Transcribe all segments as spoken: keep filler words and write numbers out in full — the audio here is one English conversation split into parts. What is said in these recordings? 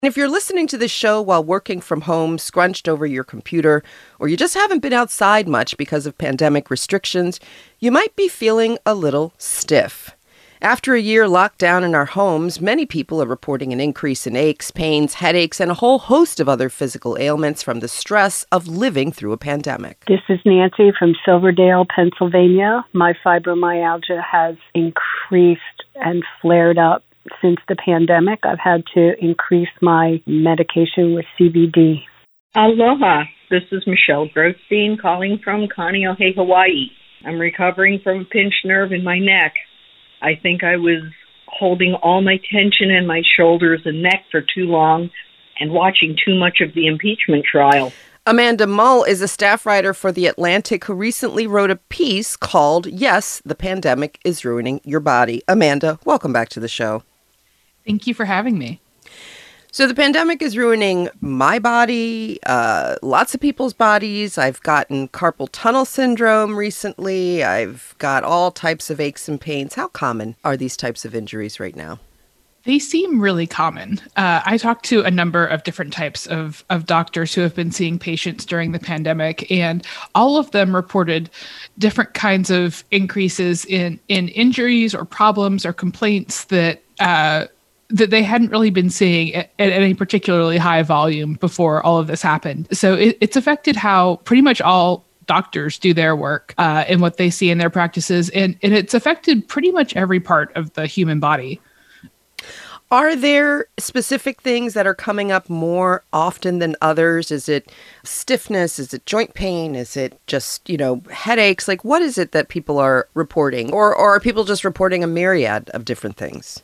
If you're listening to this show while working from home, scrunched over your computer, or you just haven't been outside much because of pandemic restrictions, you might be feeling a little stiff. After a year locked down in our homes, many people are reporting an increase in aches, pains, headaches, and a whole host of other physical ailments from the stress of living through a pandemic. This is Nancy from Silverdale, Pennsylvania. My fibromyalgia has increased and flared up since the pandemic. I've had to increase my medication with C B D. Aloha. This is Michelle Grothstein calling from Kaneohe, Hawaii. I'm recovering from a pinched nerve in my neck. I think I was holding all my tension in my shoulders and neck for too long and watching too much of the impeachment trial. Amanda Mull is a staff writer for The Atlantic who recently wrote a piece called, Yes, the Pandemic is Ruining Your Body. Amanda, welcome back to the show. Thank you for having me. So the pandemic is ruining my body, uh, lots of people's bodies. I've gotten carpal tunnel syndrome recently. I've got all types of aches and pains. How common are these types of injuries right now? They seem really common. Uh, I talked to a number of different types of, of doctors who have been seeing patients during the pandemic, and all of them reported different kinds of increases in, in injuries or problems or complaints that uh, that they hadn't really been seeing at, at any particularly high volume before all of this happened. So it, it's affected how pretty much all doctors do their work uh, and what they see in their practices, and, and it's affected pretty much every part of the human body. Are there specific things that are coming up more often than others? Is it stiffness? Is it joint pain? Is it just, you know, headaches? Like, what is it that people are reporting? Or, or are people just reporting a myriad of different things?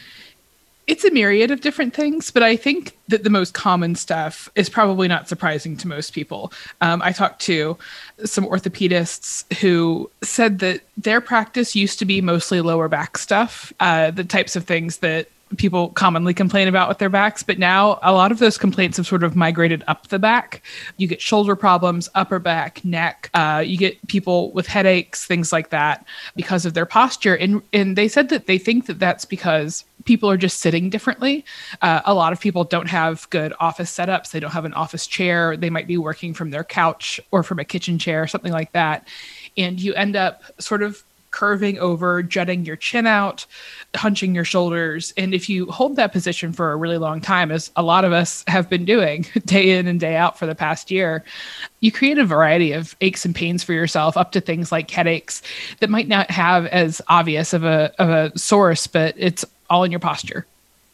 It's a myriad of different things, but I think that the most common stuff is probably not surprising to most people. Um, I talked to some orthopedists who said that their practice used to be mostly lower back stuff, uh, the types of things that people commonly complain about with their backs, but now a lot of those complaints have sort of migrated up the back. You get shoulder problems, upper back, neck. Uh, you get people with headaches, things like that, because of their posture. And and they said that they think that that's because people are just sitting differently. Uh, a lot of people don't have good office setups. They don't have an office chair. They might be working from their couch or from a kitchen chair, something like that. And you end up sort of curving over, jutting your chin out, hunching your shoulders. And if you hold that position for a really long time, as a lot of us have been doing day in and day out for the past year, you create a variety of aches and pains for yourself, up to things like headaches that might not have as obvious of a of a source, but it's all in your posture.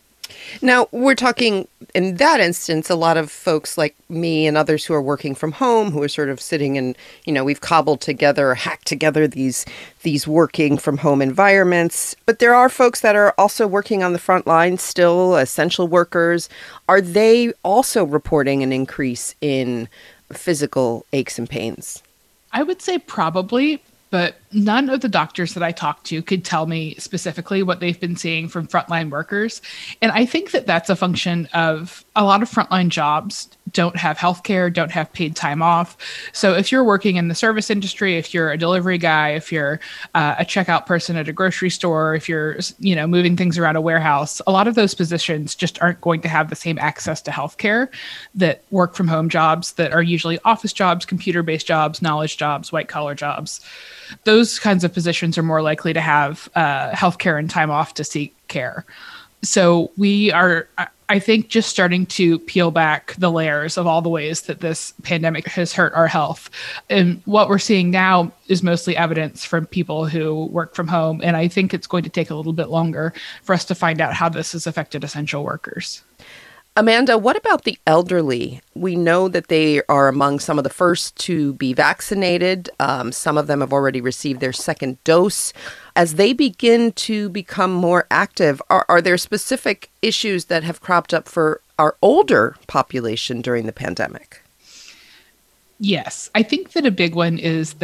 Now, we're talking, in that instance, a lot of folks like me and others who are working from home, who are sort of sitting and, you know, we've cobbled together, hacked together these these working from home environments. But there are folks that are also working on the front line still, essential workers. Are they also reporting an increase in physical aches and pains? I would say probably. But none of the doctors that I talked to could tell me specifically what they've been seeing from frontline workers. And I think that that's a function of a lot of frontline jobs don't have healthcare, don't have paid time off. So if you're working in the service industry, if you're a delivery guy, if you're uh, a checkout person at a grocery store, if you're, you know, moving things around a warehouse, a lot of those positions just aren't going to have the same access to healthcare that work from home jobs that are usually office jobs, computer-based jobs, knowledge jobs, white collar jobs. Those kinds of positions are more likely to have uh, healthcare and time off to seek care. So we are, I think, just starting to peel back the layers of all the ways that this pandemic has hurt our health. And what we're seeing now is mostly evidence from people who work from home. And I think it's going to take a little bit longer for us to find out how this has affected essential workers. Amanda, what about the elderly? We know that they are among some of the first to be vaccinated. Um, some of them have already received their second dose. As they begin to become more active, are, are there specific issues that have cropped up for our older population during the pandemic? Yes, I think that a big one is that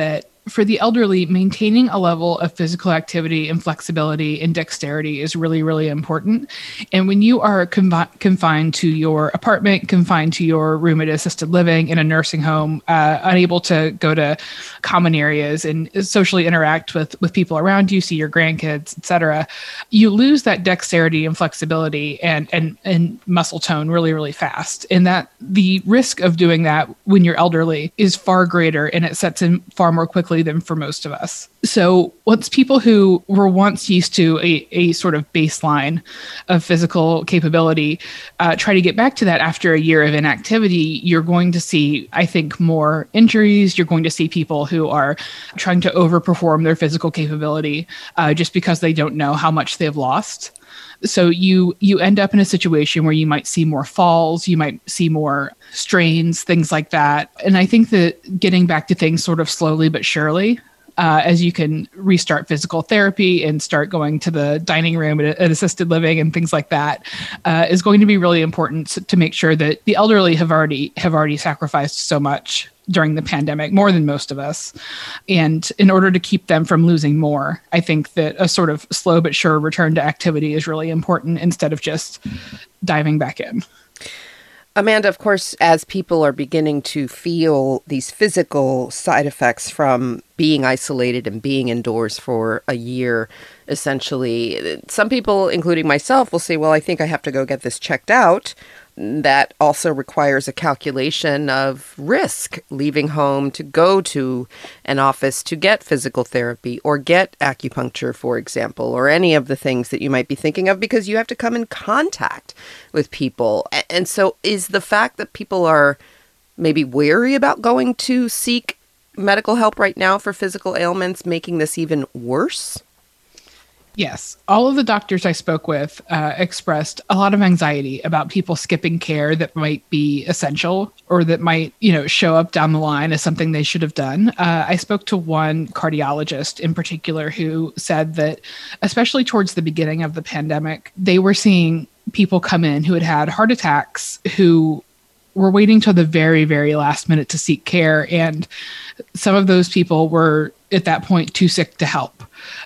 for the elderly, maintaining a level of physical activity and flexibility and dexterity is really, really important. And when you are confi- confined to your apartment, confined to your room at assisted living in a nursing home, uh, unable to go to common areas and socially interact with, with people around you, see your grandkids, et cetera, you lose that dexterity and flexibility and, and, and muscle tone really, really fast. And that the risk of doing that when you're elderly is far greater, and it sets in far more quickly than for most of us. So once people who were once used to a, a sort of baseline of physical capability uh, try to get back to that after a year of inactivity, you're going to see, I think, more injuries. You're going to see people who are trying to overperform their physical capability uh, just because they don't know how much they've lost. So you you end up in a situation where you might see more falls, you might see more strains, things like that. And I think that getting back to things sort of slowly but surely, uh, as you can restart physical therapy and start going to the dining room at, at assisted living and things like that, uh, is going to be really important to, to make sure that the elderly have already have already sacrificed so much during the pandemic, more than most of us. And in order to keep them from losing more, I think that a sort of slow but sure return to activity is really important instead of just diving back in. Amanda, of course, as people are beginning to feel these physical side effects from being isolated and being indoors for a year, essentially, some people, including myself, will say, well, I think I have to go get this checked out. That also requires a calculation of risk, leaving home to go to an office to get physical therapy or get acupuncture, for example, or any of the things that you might be thinking of, because you have to come in contact with people. And so is the fact that people are maybe wary about going to seek medical help right now for physical ailments making this even worse? Yes. All of the doctors I spoke with uh, expressed a lot of anxiety about people skipping care that might be essential or that might, you know, show up down the line as something they should have done. Uh, I spoke to one cardiologist in particular who said that, especially towards the beginning of the pandemic, they were seeing people come in who had had heart attacks, who were waiting till the very, very last minute to seek care. And some of those people were at that point too sick to help.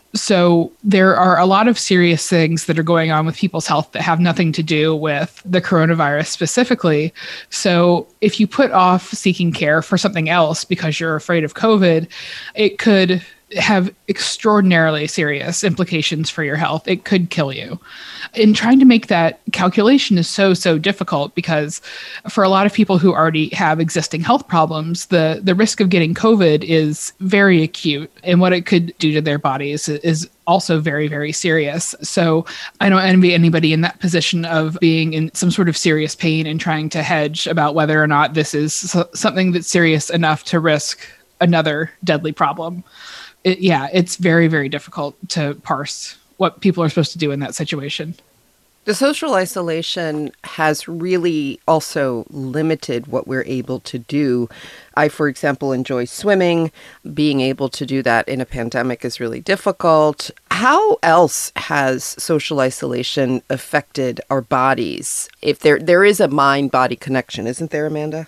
So there are a lot of serious things that are going on with people's health that have nothing to do with the coronavirus specifically. So if you put off seeking care for something else because you're afraid of COVID, it could have extraordinarily serious implications for your health. It could kill you. And trying to make that calculation is so, so difficult because for a lot of people who already have existing health problems, the, the risk of getting COVID is very acute, and what it could do to their bodies is also very, very serious. So I don't envy anybody in that position of being in some sort of serious pain and trying to hedge about whether or not this is something that's serious enough to risk another deadly problem. It, yeah, it's very, very difficult to parse what people are supposed to do in that situation. The social isolation has really also limited what we're able to do. I, for example, enjoy swimming. Being able to do that in a pandemic is really difficult. How else has social isolation affected our bodies? If there there is a mind-body connection, isn't there, Amanda?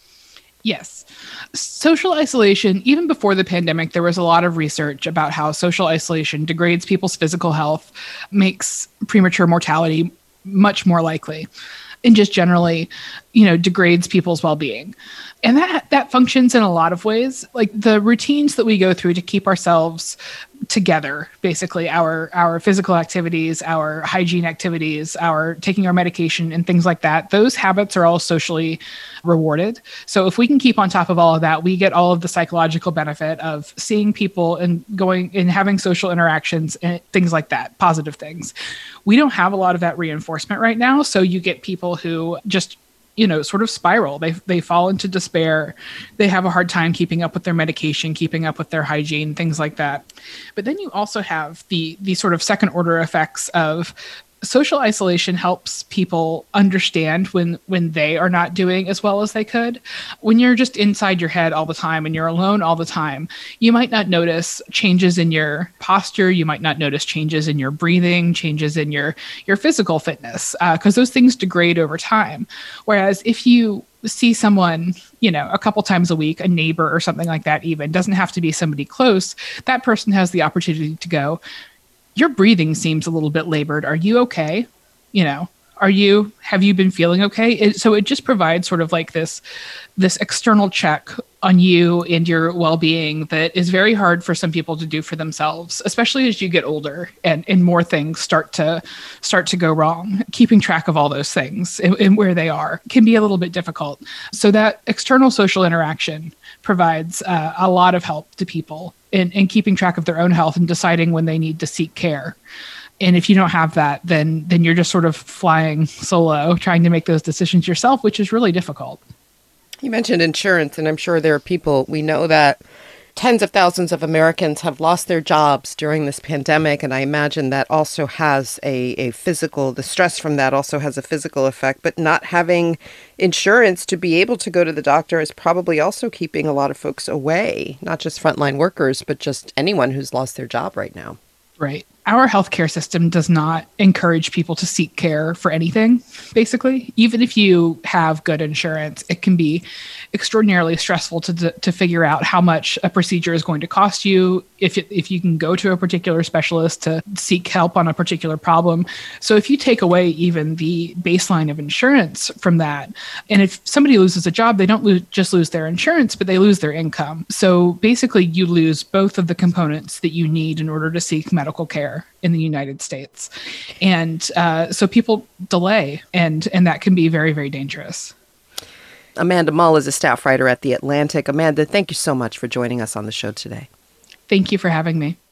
Yes. Social isolation, even before the pandemic, there was a lot of research about how social isolation degrades people's physical health, makes premature mortality much more likely, and just generally, you know, degrades people's well-being. And that that functions in a lot of ways. Like the routines that we go through to keep ourselves together, basically our our physical activities, our hygiene activities, our taking our medication and things like that, those habits are all socially rewarded. So if we can keep on top of all of that, we get all of the psychological benefit of seeing people and going and having social interactions and things like that, positive things. We don't have a lot of that reinforcement right now. So you get people who just, you know, sort of spiral. They they fall into despair. They have a hard time keeping up with their medication, keeping up with their hygiene, things like that. But then you also have the the sort of second order effects of social isolation helps people understand when when they are not doing as well as they could. When you're just inside your head all the time and you're alone all the time, you might not notice changes in your posture. You might not notice changes in your breathing, changes in your your physical fitness, because uh, those things degrade over time. Whereas if you see someone, you know, a couple times a week, a neighbor or something like that, even doesn't have to be somebody close, that person has the opportunity to go, your breathing seems a little bit labored. Are you okay? You know, are you, have you been feeling okay? It, so it just provides sort of like this, this external check on you and your well-being that is very hard for some people to do for themselves, especially as you get older and, and more things start to start to go wrong. Keeping track of all those things and, and where they are can be a little bit difficult. So that external social interaction provides uh, a lot of help to people in, in keeping track of their own health and deciding when they need to seek care. And if you don't have that, then then you're just sort of flying solo, trying to make those decisions yourself, which is really difficult. You mentioned insurance, and I'm sure there are people, we know that tens of thousands of Americans have lost their jobs during this pandemic, and I imagine that also has a, a physical, the stress from that also has a physical effect, but not having insurance to be able to go to the doctor is probably also keeping a lot of folks away, not just frontline workers, but just anyone who's lost their job right now. Right. Our healthcare system does not encourage people to seek care for anything, basically. Even if you have good insurance, it can be extraordinarily stressful to to figure out how much a procedure is going to cost you, if it, if you can go to a particular specialist to seek help on a particular problem. So if you take away even the baseline of insurance from that, and if somebody loses a job, they don't lose, just lose their insurance, but they lose their income. So basically you lose both of the components that you need in order to seek medical care in the United States. And uh, so people delay, and, and that can be very, very dangerous. Amanda Mull is a staff writer at The Atlantic. Amanda, thank you so much for joining us on the show today. Thank you for having me.